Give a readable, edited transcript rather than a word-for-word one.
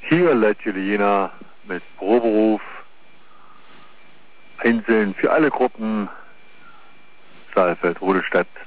Hier Led Julina mit Proberuf. Einzeln für alle Gruppen. Saalfeld, Rudolstadt